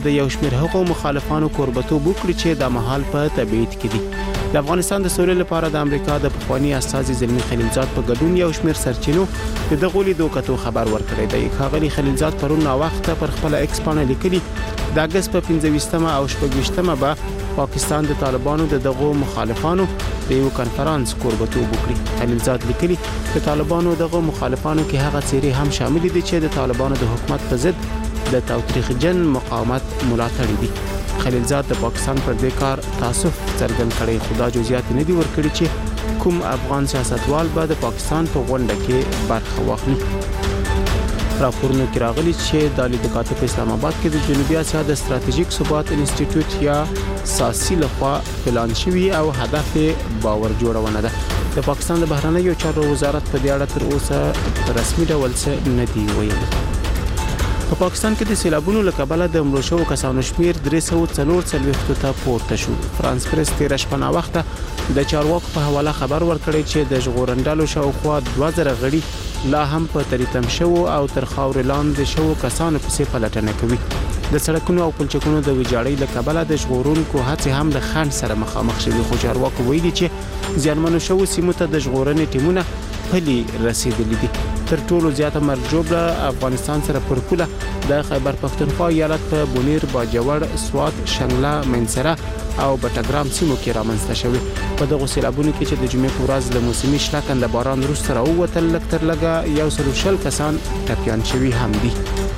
د یو شمېر هغو مخالفانو کوربتوب وکړي چې د مهال په تبعید کې دي. د افغانستان د سولې لپاره د امریکا د پخوانی استازي زلمی خلیلزاد په ګډون یو شمېر سرچینو د دغه لیدو کتو خبر ورکړی دی. ښاغلي خلیلزاد پرون وخت پر خپل ایکس باندې لیکلي د اگست په 25 او 26 به پاکستان د طالبانو د دغه مخالفانو د یو کانفرنس کوربتوب وکړي. خلیلزاد لیکلي د طالبانو دغه مخالفانو کې هغه څیرې هم شامل دي چې د طالبانو د حکومت په ضد د تاوتریخجن مقاومت ملاتړي دي. خلیلزاد د پاکستان پر دې کار تاسف څرګند کړي، خو دا جزئیات نه دي ورکړي چې کوم افغان سیاستوال به د پاکستان په غونډه کې برخه واخلي. راپورونه کې راغلي چې د لید کاتب په اسلام آباد کې د جنوبي اسیا د ستراتیژیک ثبات انسټیټیوټ یا ساسي لخوا پلان شوی او هدف باور جوړونه ده. د پاکستان د بهرنیو چارو وزارت په دې اړه تر اوسه په رسمي ډول څه نه دی ویلي. په پاکستان کې د سیلابونو له کبله د مړو شوو کسانو شمیر 344 ته پورته شو. فرانس پریس تیر شپه وخت د چارواکو په حواله خبر ورکړی چې د ژغورندلو شاوخوا 2000 غړي لا هم په تریتم شو او تر خاور لاندې شو کسانو پسې پلټنه کوي. د سړکونو او پلچکونو د ویجاړۍ له کبله د ژغورونکو هڅې هم له خنډ سره مخامخ شوي، خو چارواکو ویلي چې زیانمنو شوو سیمو ته د ژغورنې ټیمونه پلي رسیدلي دي. تر ټولو زیاته مرجوبه افغانستان سره پر پوله د خیبر پختونخوا ایالت په بونیر، باجوړ، سوات، شنګله، منصره او بټګرام سیمو کې رامنځته شوی. په دغه سیلابونو کې چې د جمعې په ورځ له موسمي شلکن د باران وروسته راووتل، لږ تر لږه 140 کسان ټپیان شوي هم دي.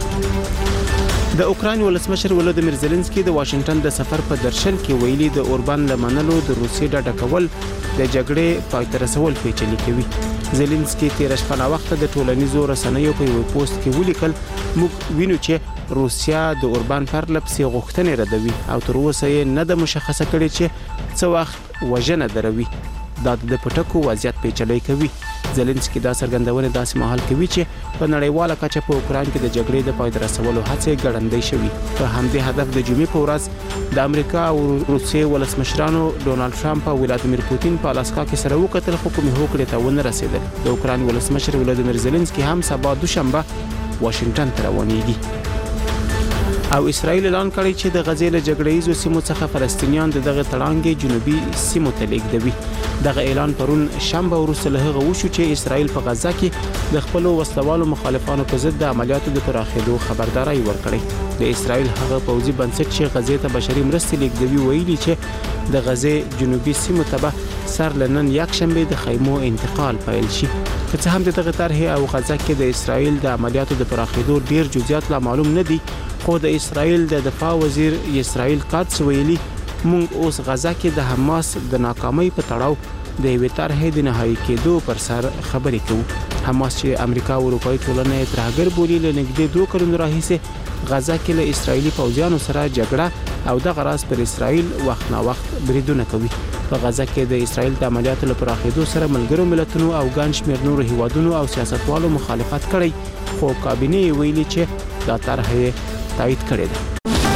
د اوکراین ولسمشر ولودیمیر زيلنسکي د واشنگټن د سفر په درشل کې ویلي د اوربان لمنلو د روسي ډډه کول د جګړې پای ته رسول پیچلي کوي. زيلنسکي تیر شپه وخت د ټولنیزو رسنیو په یو پوسټ کې ولیکل، موږ وینو چې روسیا د اوربان پر لپسې غوښتنې ردوي او تر اوسه یې نه د مشخصه کړي چې څو وخت وژنه دروي. دا د پټکو وضعیت پیچلي کوي. زيلنسکي دا څرګندونه داسې مهال کوي چې په نړیواله کچه په اوکراین کې د جګړې د پای ته رسولو هڅې ګړندۍ شوي. په همدې هدف د جمعې په ورځ د امریکا او روسیې ولسمشرانو ډونالد ټرمپ او ولادیمیر پوتین په الاسکا کې سره وکتل، خو کومې هوکړې ته ونه رسیدل. د اوکراین ولسمشر ولادیمیر زيلنسکي هم سبا دوشنبه واشنگټن ته روانېږي او اسرائیل اعلان کړی چې د غزې له جګړه‌یزو سیمو څخه فلسطینیان دغه تړانګې جنوبي سیمو ته لیږدوي. دغه اعلان پرون شنبه وروسته له هغه وشو چې اسرائیل په غزه کې د خپل وسلوالو مخالفانو په ضد د عملیاتو د پراخېدو خبرداري ورکړې. د اسرائیل هغه پوځي بنسټ چې غزې ته بشري مرستې لیږدوي ویلي چې د غزې جنوبي سیمو ته به سر لنن یک شنبه د خیمو انتقال پیل شي. که څه هم د دغه طرحې او غزه کې د اسرائیل د عملیاتو د پراخېدو ډیر جزئیات لا معلوم نه دي، خو د اسرائیل د دفاع وزیر اسرائیل کاتس ویلي، موږ اوس غزه کې د حماس د ناکامۍ په تړاو د یوې طرحې د نهایي کېدو پر سر خبرې کوو. حماس چې امریکا او اروپایي ټولنه ترهګر بولي، له نږدې 2 کلونو راهیسې غزه کې له اسرائیلي پوځیانو سره جګړه او د غراس پر اسرائیل وخت نا وخت بریدونه کوي. په غزه کې د اسرائیل د عملیاتو لپاره پراخېدو سره ملګرو ملتونو او ګڼ شمېر نورو هیوادونو او سیاستوالو مخالفت کړی، خو کابینه ویلي چې دا طرحه تایید کړی دی.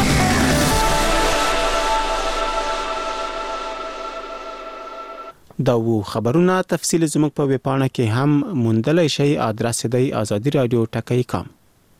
دا وو خبرونه تفصیل زموږ په ویب پاڼه کې هم موندلای شئ. ادرس دی azadi.radio.com.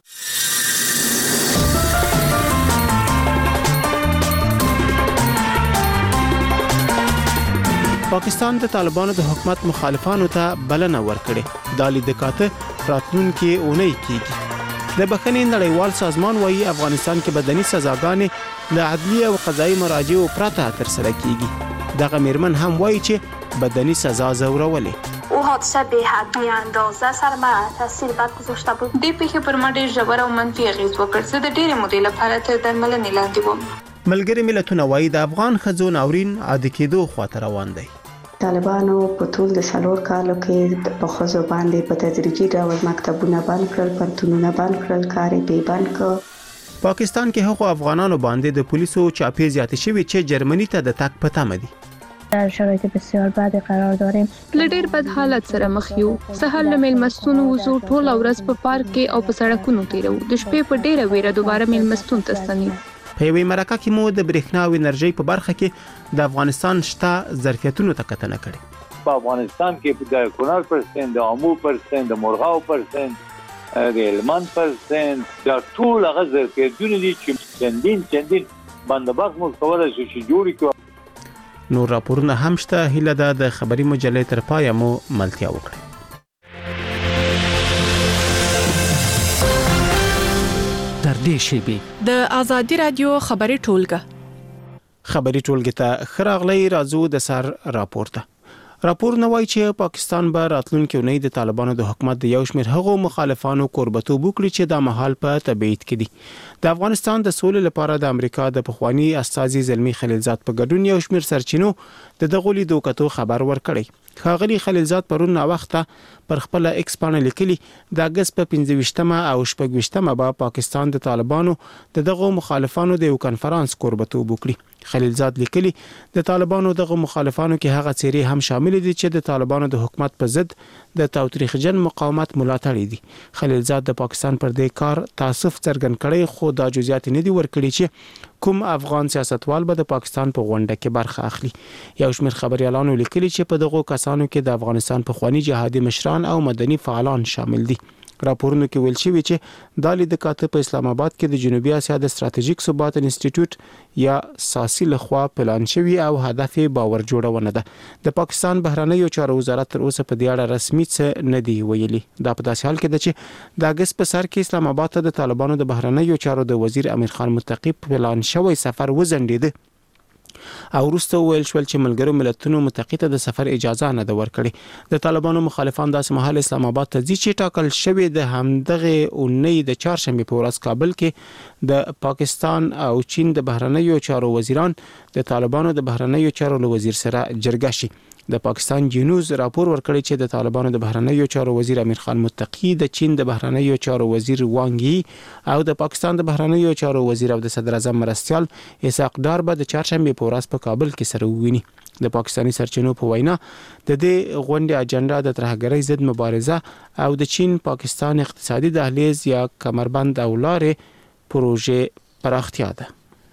پاکستان د طالبانو د حکومت مخالفانو ته بلنه ورکړې. د لید کاته راتلونکي اونۍ کېږي. د بخښنې نړیوال سازمان وايي افغانستان کې بدني سزاګانې د عدلي او قضایي مراجعو پرته ترسره کیږي. دغه میرمن هم وايي چې بدني سزا زورولې او حادثه به حد اندازه سر ما تاثیر بد گذاشته بود. دې پیښه پر ما ډېر ژور او منفي اغېز وکړ. زه د ډېرې مودې لپاره تر درملنې لاندې وم. ملګري ملتونه وايي د افغان ښځو ناورین عادي کېدو خواته روان دی. طالبانو په ټول د 4 کالو کې په خزو باندې په تدریجي ډول مکتبونه بند کړل، پنتونونه بند کړل، کارې به بند کړ. پاکستان کې هغو افغانانو باندې د پولیسو چاپی زیاتې شوي چې جرمني ته د تګ پته مدي. در شرایط بسیار بدی قرار داریم. لډیر بد حالت سره مخ یو. سهار له میلمستون وزو ټول ورځ په پارک کې او په سړکونو تیرو. د شپې په ډیره ویره دوباره میلمستون ته ستنیو. په یوې مرکه کې مو د برېښنا او انرژي په برخه کې د افغانستان شته ظرفیتونو ته کتنه کړې. په افغانستان کې د کونړ پرسنټ، د امو پرسنټ، د مرغاو پرسنټ، د هلمند پرسنټ، د ټول هغه ظرفیتونه دي چې چندین بندوبست موږ کولای شو چې جوړ کړو. نور راپورونه هم شته. هیله ده د خبري مجلې تر پایه مو ملتیا وکړي. تر دې شیبې د ازادي رادیو خبري ټولګه ته خراغلی راځو د سر راپورته. راپور نوای چې پاکستان به راتلونکي اونۍ د طالبانو د حکومت د یو شمېر هغو مخالفانو کوربتوب وکړي چې د محل په تبعید کې دي. د افغانستان د سولې لپاره د امریکا د پخوانی استازي زلمی خلیلزاد په ګډون یو شمېر سرچینو د دغه لیدو کتو خبر ورکړی. ښاغلي خلیلزاد پرون وخته پر خپل ایکس باندې لیکلي د اگست په 25مه او 26مه به پاکستان د طالبانو دغه مخالفانو د یو کنفرانس کوربتوب وکړي. خلیلزاد لیکلي د طالبانو دغه مخالفانو کې هغه څیرې هم شامل دي چې د طالبانو د حکومت په ضد د تاوتریخجن مقاومت ملاتړ دي. خلیلزاد د پاکستان پر دې کار تاسف څرګند کړي، خو دا جزئیات نه دي ورکړي چې کوم افغان سیاستوال به د پاکستان په غونډه کې برخه اخلي. یو شمېر خبريالانو لیکلي چې په دغه کسانو کې د افغانستان په خواني جهادي مشران او مدني فعالان شامل دي. راپورونو کې ویل شوی چې د لید کاته په اسلام آباد کې د جنوبي اسیا د ستراتیژیک ثبات انسټیټیوټ یا ساسي لخوا پلان شوی او هدف باور جوړونه ده. د پاکستان بهرنیو چارو وزارت تر اوسه په دې اړه رسمي څه نه دی ویلي. دا په داسې حال کې ده چې د اگست په سر کې اسلام آباد ته د طالبانو د بهرنیو چارو د وزیر امیر خان متقی پلان شوی سفر وزندید او وروسته ویل شول چې ملګرو ملتونو متقی ته د سفر اجازه نه ده ورکړې. د طالبانو مخالفان داسې مهال اسلام آباد ته ځي چې ټاکل شوی د همدغه اونۍ د چهارشنبه په ورځ کابل کې د پاکستان او چین د بهرنیو چارو وزیران د طالبانو د بهرنیو چارو وزیر سره جرګه شي. د پاکستان جنوز راپور ورکړی چې د طالبانو د بهرنیو چارو وزیر امیر خان متقی د چین د بهرنیو چارو وزیر وانګ او د پاکستان د بهرنیو چارو وزیر او د صدر اعظم مرستیال اسحاق ډار به د چهارشنبه په ورځ په کابل کې سره وویني. د پاکستاني سرچینو په وینا د دې غونډې اجنډا د ترهګرۍ ضد مبارزه او د چین پاکستان اقتصادي دهلیز یا کمربند او لارې پروژې پراختیا ده.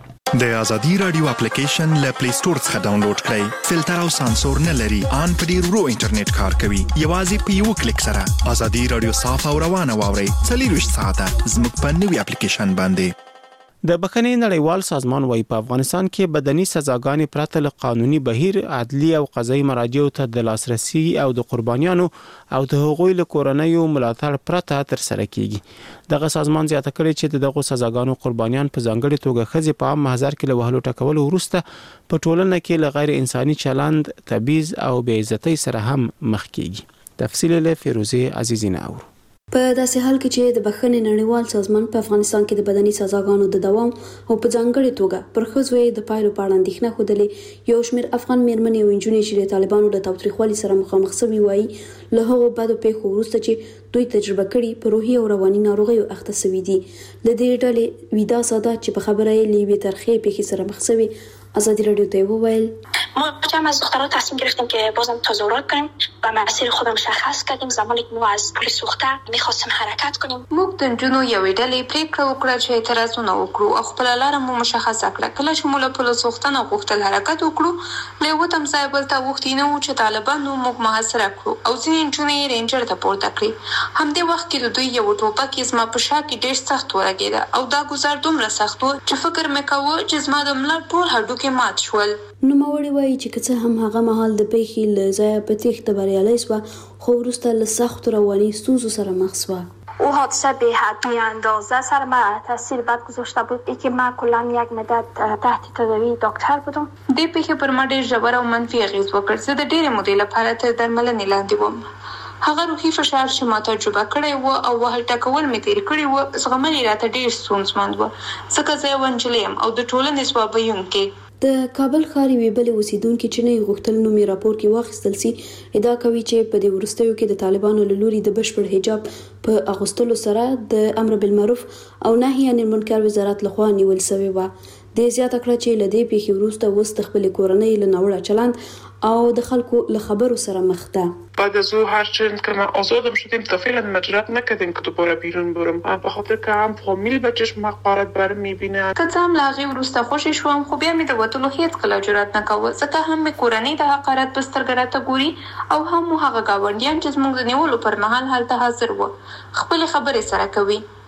د ازادي رادیو اپلیکیشن له پلی سٹور څخه ډاونلوډ کړئ. فلټر او سانسور نه لري، ان په ډیر ورو انټرنیټ کار کوي. یوازې په یو کلیک سره ازادي رادیو صاف او روانه واورئ. 24 ساعته زموږ په نوي اپلیکیشن باندې. د بخښنې نړیوال سازمان وايي په افغانستان کې بدني سزاګانې پرته له قانوني بهیر عدلي او قضایي مراجعو ته د لاسرسي او د قربانیانو او د هغوی له کورنیو ملاتړ پرته تر سره کیږي. دغه سازمان زیاته کړی چې دغه سزاګانو قربانیان په ځانګړي توګه خزي په عام محضر کې له وهلو ټکولو وروسته په ټولنه کې له غیر انساني چلند، تبعیض او بې عزتۍ سره هم مخ کیږي. تفصیل له فیروزه عزیزینه اور. په داسې حال کې چې د بخښنې نړیوال سازمان په افغانستان کې د بدني سزاګانو د دوام او په ځانګړي توګه پر ښځو د پایلو په اړه اندېښنه ښودلې، یو شمېر افغان میرمنې او نجونې چې د طالبانو له تاوتریخوالي سره مخامخ شوي وایي له هغو بدو پیښو وروسته چې دوی تجربه کړي په روحي او رواني ناروغیو اخته شوي دي. له دې ډلې ویدا ساده چې په خبره یې له یوې ترخې پیښې سره مخ شوي آزادی رادیو ته وویل ما جمع از دخترها تصمیم گرفتیم که بازم تظاهرات کنیم و مسیر خود مشخص کردیم. زمانی که ما از پل سوخته می‌خواستیم حرکت کنیم، موږ د نجونو یوې ډلې پریکړه وکړه چې اعتراضونه وکړو او خپل لاره مو مشخصه کړه. کله چې مو له پل سوخته نه غوښتل حرکت وکړو، له یو تمځای بل ته غوښتي نه و چې طالبانو موږ محاصره کړو او ځینې نجونې رینجر ته پورته کړي. همدې وخت کې د دوی یو ټوپک یې زما په شا کې ډېر سخت ولګېده او دا ګزار دومره سخت و چې فکر مې کاوه چې زما د ملا ټول هډوکي مات شول. نوموړی وایي چې که څه هم هغه مهال د پیښې له ځایه په تېښته بریالی شوه، خو وروسته له سختو رواني ستونزو سره مخ شوه. او حادثه به حتمی اندازه سر من تاثیر بد گذاشته بود. ای که من کلا یک مدت تحت تداوی دکتر بودم. دې پیښې پر ما ډېر ژور او منفي اغېز وکړ. زه د ډېرې مودې لپاره تر درملنې لاندې وم. هغه روحي فشار چې ما تجربه کړی و او وهل ټکول مې تیر کړي و، زغمل یې راته ډېر ستونزمن و ځکه زه یوه نجلۍ یم او د ټولنې ځواب ویونکې. د کابل ښار یوې بلې اوسیدونکې چې نه یې غوښتل نوم یې راپور کې واخیستل سي، ادعا کوي چې په دې وروستیو کې د طالبانو له لوري د بشپړ حجاب په اغوستلو سره د امر بالمعروف او نهي عن المنکر وزارت لخوا نیول شوی و. د زیاته کړه چې له دې پیښې وروسته اوس د خپلې کورنۍ له ناوړه چلند او د خلکو له خبرو سره مخ ده. بعد از او هر چند که ما آزادم شدیم تا فعلا مجرد نکردیم که دوباره بیرون برم، به خاطر که هم فامیل به چشم حقارت برم میبینه. که څه هم له هغې وروسته خوشې شوم، خو بیا مې د وتلو هېڅکله جرأت نه کوه ځکه هم مې کورنۍ د حقارت په سترګه راته ګوري او هم مو هغه ګاونډیان چې زموږ د نیولو پر مهال هلته حاضر وو خپلې خبرې سره کوي.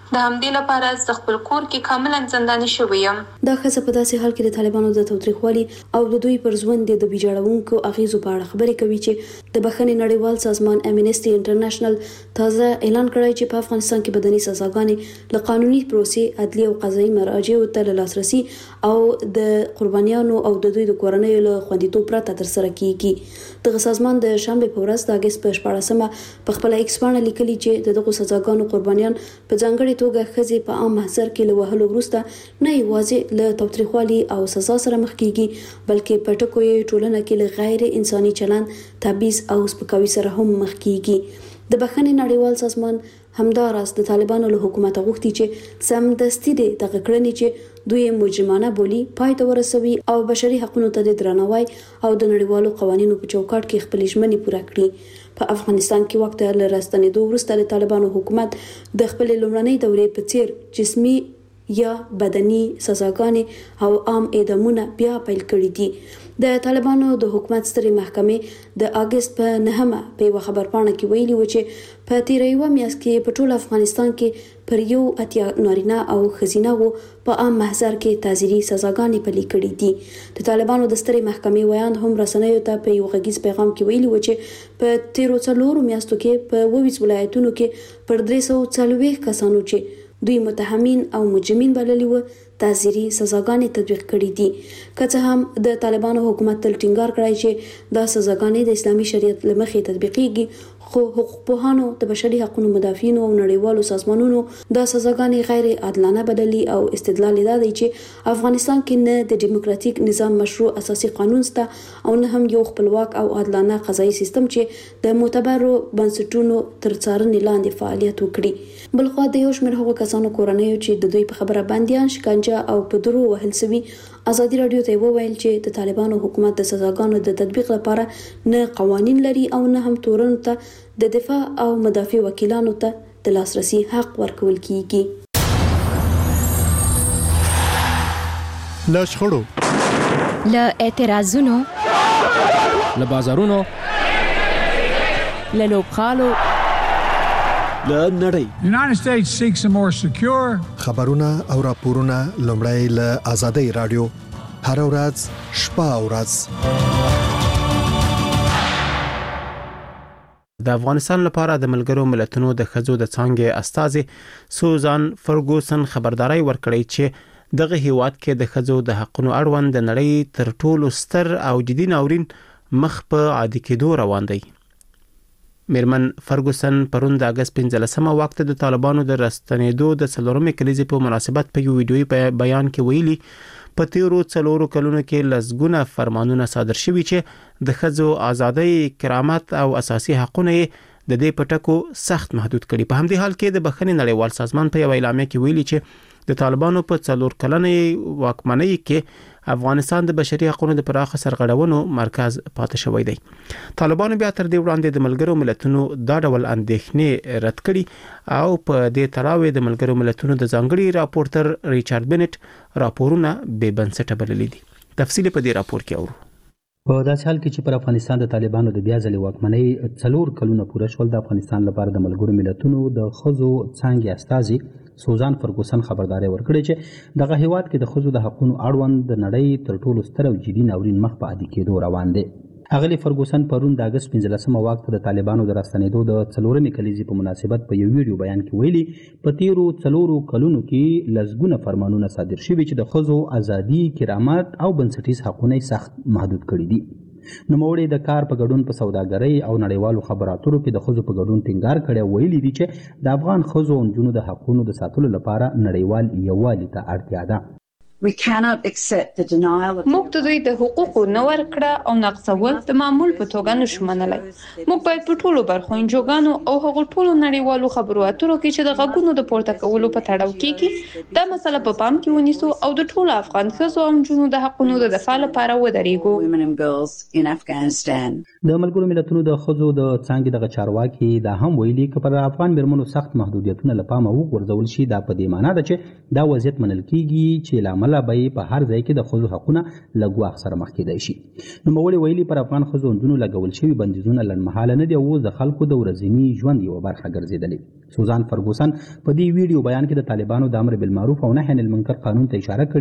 د همدې لپاره زه خپل کور کې کاملا زنداني شوی یم. دا ښځه په داسې حال کې د طالبانو د تاوتریخوالي او د دوی پر ژوند د بېجوړونکو اغیزو په اړه خبرې کوي چې د بخښنې نړیوال سازمان امنیسټي انټرنیشنل تازه اعلان کړی چې په افغانستان کې بدني سزاګانې له قانوني پروسې، عدلي او قضایي مراجعو ته له لاسرسي او د قربانیانو او د دوی د کورنیو له خوندیتوب پرته ترسره کیږي. دغه سازمان د شنبې په ورځ د اګست په 14مه په خپل ایکس باندې لیکلي چې دغه سزاګانو قربانیان په ځانګړي توګه ښځې په عام محضر کې له وهلو وروسته نه یوازې له تاوتریخوالي او سزا سره مخ کیږي، بلکې په ټکو یې ټولنه کې له غیر انساني چلند، تبعیض او سپکاوي سره هم مخ کیږي. د بخښنې نړیوال سازمان همداراز د طالبانو له حکومت غوښتي چې سمدستي دغه کړنې چې دوی مجرمانه بولي پای ته ورسوي او بشري حقوقو ته د درناوي او د نړیوالو قوانینو په چوکاټ کې خپل ژمنې پوره کړي. په افغانستان کې وخت له راستنېدو وروسته د طالبانو حکومت د خپل لومړنۍ دورې په څیر جسمي یا بدني سزاګانې او عام اعدامونه بیا پیل کړي دي. د طالبانو د حکومت سترې محکمې د اګست په 9مه په یو خبرپاڼه کې ویلي و چې په تیره یوه میاشت کې په ټول افغانستان کې پر 1 نارینه او ښځینه په عام محضر کې تعزیري سزاګانې پلي کړي دي. د طالبانو د سترې محکمې ویان هم رسنیو ته په یو غږیز پیغام کې ویلي و چې په تیرو 4 میاشتو کې په 22 ولایتونو کې پر 340 کسانو چې دوی متهمین او مجرمین بللي و تعزیري سزاګانې تطبیق کړي دي. که څه هم د طالبانو حکومت تل ټینګار کړی چې دا سزاګانې د اسلامي شریعت له مخې تطبیقېږي، خو حقوقپوهانو، د بشري حقوقو مدافعینو او نړیوالو سازمانونو دا سزاګانې غیر عادلانه بللي او استدلال دا دی چې افغانستان کې نه د ډیموکراتیک نظام مشروع اساسي قانون شته او نه هم یو خپلواک او عادلانه قضایي سیستم چې د معتبرو بنسټونو تر څارنې لاندې فعالیت وکړي. بلخوا د یو شمېر هغو کسانو کورنیو چې د دوی په خبره بندیان، شکنجه او په درو وهل شوي ازادي رادیو ته وویل چې د طالبانو حکومت د سزاګانو د تطبیق لپاره نه قوانین لري او نه هم تورنو ته د دفاع او مدافع وکیلانو ته د لاسرسي حق ورکول کیږي. له شخړو، له اعتراضونو، له بازارونو، له لوبغالو، له نړۍ. United States seeks a more secure. خبرونه او راپورونه لومړی له آزادۍ رادیو هر ورځ شپه او ورځ. د افغانستان لپاره د ملګرو ملتونو د ښځو د څانګې استازي سوزان فرګوسن خبرداري ورکړی چې دغه هیواد کې د ښځو د حقوقو اړوند د نړۍ تر ټولو ستر او جدي ناورین مخ په عادي کېدو روان دی. میرمن فرګوسن پرون د اګست 15مه وخت د طالبانو د راستنېدو د 4مې کلیزې په مناسبت په یو ویډیوي بیان کې ویلي په تیرو 4 کلونو کې لسګونه فرمانونه صادر شوي چې د ښځو ازادۍ، کرامت او اساسي حقوقونه د دې پټکو سخت محدود کړي. په همدې حال کې د بخښنې نړیوال سازمان په یو اعلامیه کې ویلي چې د طالبانو په 4 کلنې واکمنۍ کې افغانستان د بشري حقوقو د پراخه سرغړونو مرکز پاتې شوی دی. طالبانو بیا تر دې وړاندې د ملګرو ملتونو دا ډول اندېښنې رد کړي او په دې تړاو د ملګرو ملتونو د ځانګړي راپورټر ریچارډ بنټ راپورونه بې بنسټه بللي دي. تفصیل په دې راپور کې اورو. په داسې حال کې چې پر افغانستان د طالبانو د بیا ځلې واکمنۍ 4 کلونه پوره شول، د افغانستان لپاره د ملګرو ملتونو د ښځو څانګې استازي سوزان فرګوسن خبرداري ورکړې چې دغه هیواد کې د ښځو د حقوقو اړوند د نړۍ تر ټولو ستر او جدي ناورین مخ په عادي کېدو روان دی. اغلی فرګوسن پرون د اګست 15مه وخت د طالبانو د راستنېدو د 4مې کلیزې په مناسبت په یو ویډیو بیان کې ویلي په تیرو 4 کلونو کې لسګونه فرمانونه صادر شوي چې د ښځو ازادي، کرامت او بنسټیز حقوقونه سخت محدود کړي دي. نوموړي د کار په ګډون په سوداګرۍ او نړیوالو خبراتو کې د ښځو په ګډون ټینګار کړی، ویلي دي چې د افغان ښځو او نجونو د حقوقو د ساتلو لپاره نړیوال یووالي ته اړتیا ده. موږ د دوی د حقوقو نه ورکړه او نقضول د معمول په توګه نشو منلای. موږ باید په ټولو برخو انجوګانو او هغو ټولو نړیوالو خبرو اترو کې چې د غږونو د پورته کولو په تړاو کېږي دا مسله په پام کې ونیسو او د ټولو افغان ښځو او نجونو د حقوقو د دفاع لپاره ودرېږو. د ملګرو ملتونو د ښځو د څانګې دغه چارواکي دا هم ویلي چې پر افغان میرمنو سخت محدودیتونه له پامه وغورځول شي. دا په دې معنی ده چې دا وضعیت منل کېږي چې امله به په هر ځای کې د ښځو حقونه له ګواښ سره مخ کېدای شي. نوموړي ویلي پر افغان ښځو نجونو لګول شوي بندیزونه لنډمهاله نه دي او اوس د خلکو د ورځني ژوند یوه برخه ګرځېدلې. سوزان فرګوسن په دې ویډیو بیان کې د طالبانو د امر بالمعروف او نهي عن المنکر قانون ته اشاره کړې